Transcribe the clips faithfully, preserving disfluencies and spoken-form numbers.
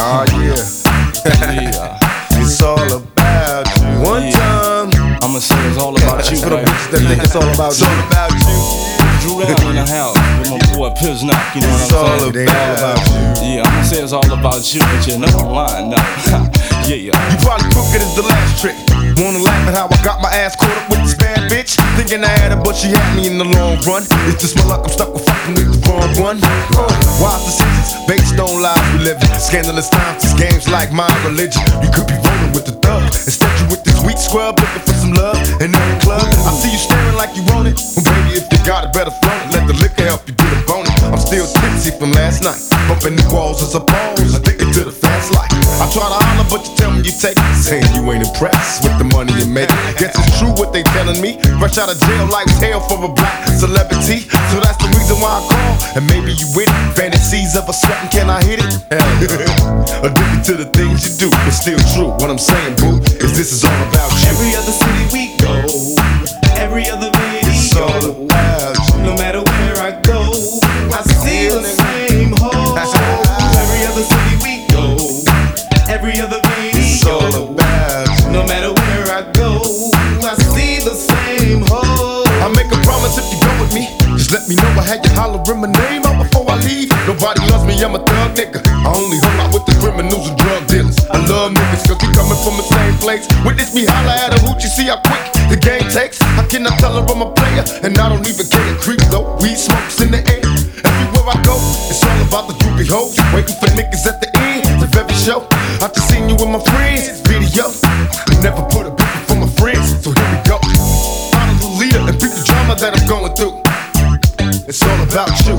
Oh yeah. Yeah. It's all about you. One Yeah. time. I'ma say it's all about you. For the Right? bitches that think it's all about It's you. all about you. Drew down in the house with my boy Piznock, you know It's what all I'm saying? about, all about you. Yeah, I'ma say it's all about you, but you know I'm lying, no. Yeah, yeah. You probably crooked as the last trick. Wanna laugh at how I got my ass caught up with this bad bitch? Thinking I had her, but she had me in the long run. It's just my luck, I'm stuck with fucking with the wrong one. Uh, wise decisions based on lies we live in. Scandalous times, these games like my religion. You could be rolling with the thug. Instead you with this weak scrub looking for some love in every club. I see you staring like you want it. Well baby, if you got it, better flaunt it. Let the liquor help you get a bonus. I'm still tipsy from last night. Bumping the walls as a pose, addicted to the fast life. I try to holler, but you tell me you take it. Saying you ain't impressed with the money you make. Guess it's true what they telling me. Fresh out of jail like hell for a black celebrity. So that's the reason why I call. And maybe you with it. Fantasies of a sweating, can I hit it? Hell no. Addicted to the things you do, but still true. What I'm saying, boo, is this is all about you. Every other city we go, every other video, It's all about you. no matter where I go, I see the same hoes. Every other city we go, every other It's all video, about you. no matter where I go, I see the same hoes. I make a promise if you go with me. Just let me know I had you hollering my name out before I leave. Nobody loves me, I'm a thug nigga. I only hung out with the criminals and drug dealers. I love niggas cause we coming from the same place. Witness me holler at a hoochie, see how quick the game takes. I cannot tell her I'm a player, and I don't even care. Creep though, weed smokes in the air. Everywhere I go, it's all about the groupie hoes. Waiting for niggas at the end of every show. I just seen you with my friends, video. Never put a bitch for my friends, so here we go. Follow the leader and beat the drama that I'm going through. It's all about you.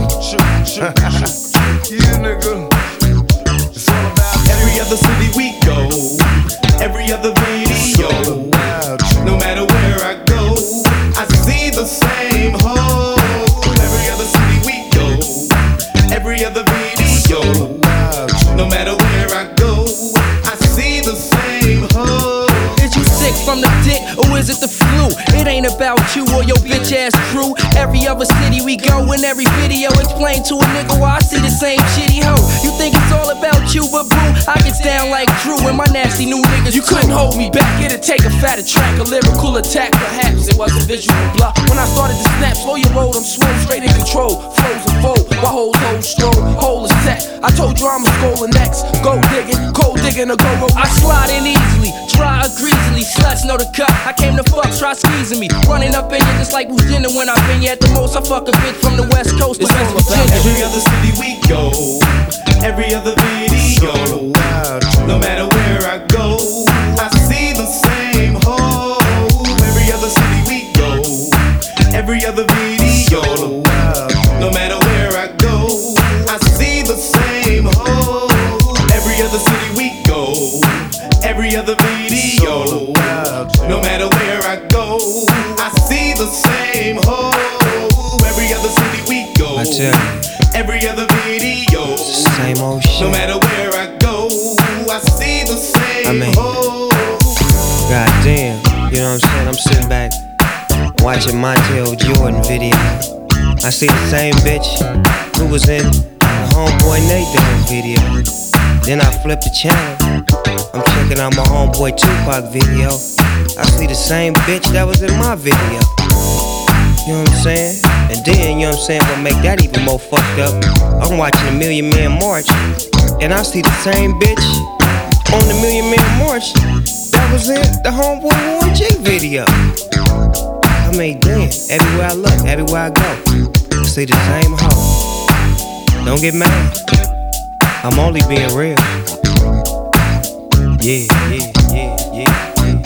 Yeah, nigga. It's all about you. Every other city we go, every other It's all video, about you. no matter where I go, I see the same hoes. Every other city we go, every other video, About you. no matter where I go, I see the same hoes. Is you sick from the dick or is it the flu? It ain't about you or your bitch ass crew. Every other city we go, in every video explain to a nigga why I see the same shitty hoe. You think it's all about you, but boo, I get down like Drew and my nasty new niggas. You couldn't hold me back, it'd take a fatter track, a lyrical attack. Perhaps it was a visual block. When I started to snap, slow your roll, I'm swole, straight in control. Flows and fold, my whole whole stroll, whole is set. I told you I'm a scolding next. Go digging, cold digging, or go roll. I slide in easily, dry or greasily. Sluts know the cut. I came to fuck, try squeezing me. Running up in you just like Bruce Jenner when I've been you at the most. I fuck a bitch from the West Coast to It's West all about Virginia. every other city we go, every other video, no matter where I go, I see the same hoes. Every other city we go, every other video, no matter where I go, I see the same hoes. Every other city we go, every other video, no matter where I go, I see the same hoes. Every other city we go, I tell you, every other video, same old shit. no matter where I go, I see the same I mean, hoes. God damn, you know what I'm saying? I'm sitting back watching Montel Jordan video. I see the same bitch who was in the Homeboy Nate Dogg video. Then I flip the channel, I'm checking out my Homeboy Tupac video. I see the same bitch that was in my video. You know what I'm saying? And then, you know what I'm saying, what make that even more fucked up, I'm watching the Million Man March, and I see the same bitch on the Million Man March that was in the Homeboy Warren G video. I mean, damn, everywhere I look, everywhere I go, I see the same hoe. Don't get mad, I'm only being real. Yeah, yeah, yeah, yeah, yeah.